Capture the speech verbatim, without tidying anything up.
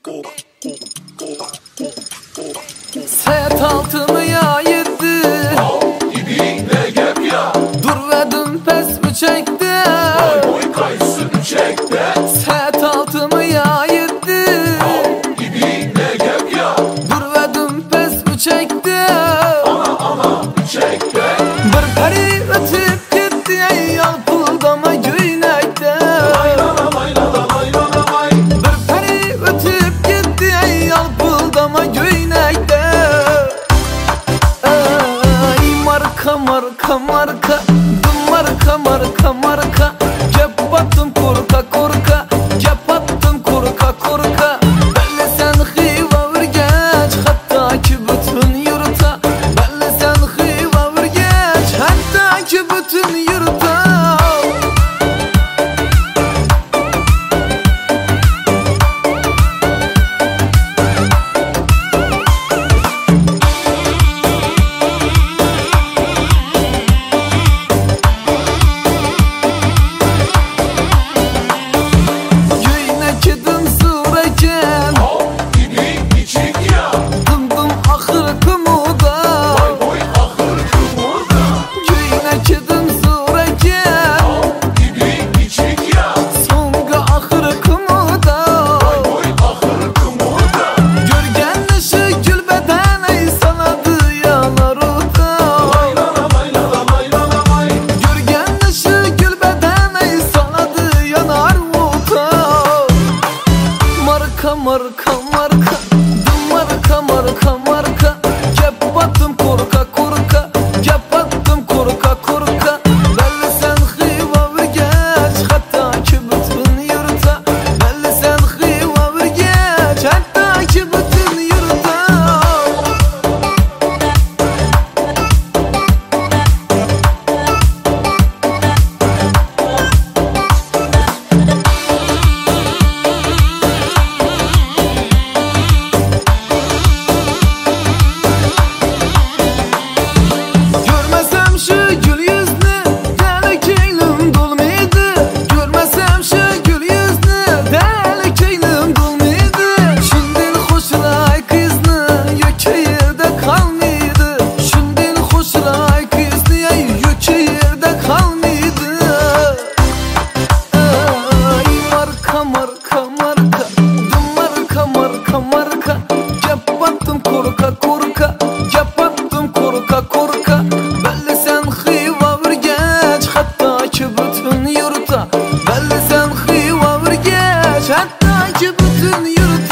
Set altını yaydı Dibinde gep ya. Dur ve dün pes mi çekti? Vay boy kayısı çekte. Set altını yaydı Dibinde gep ya. Dur ve dün pes mi çekti? Ana ana çekte. Bir peri ötüp gitti ey yalpıldama güynekte. Laylana laylana laylana lay. Bir peri ötüp gitti ey yalpıldama güynekte. Ey marka marka marka, dum marka marka marka. Cep battım korka korka, cep battım korka korka. Belli sen hıva virgeç, hatta ki bütün yurta. Belli sen hıva virgeç, hatta ki bütün yurta. Marka marka, dum marka marka marka. Cep battım korka korka, cep battım korka korka. Belli sen hıva virgeç, hatta ki bütün yurta. Belli sen hıva virgeç, hatta ki bütün yurta. Marka marka, dum marka marka marka. Cep battım korka korka, cep battım korka korka. Belli sen hıva virgeç, hatta ki bütün yurta. Belli sen hıva virgeç, hatta ki bütün yurta.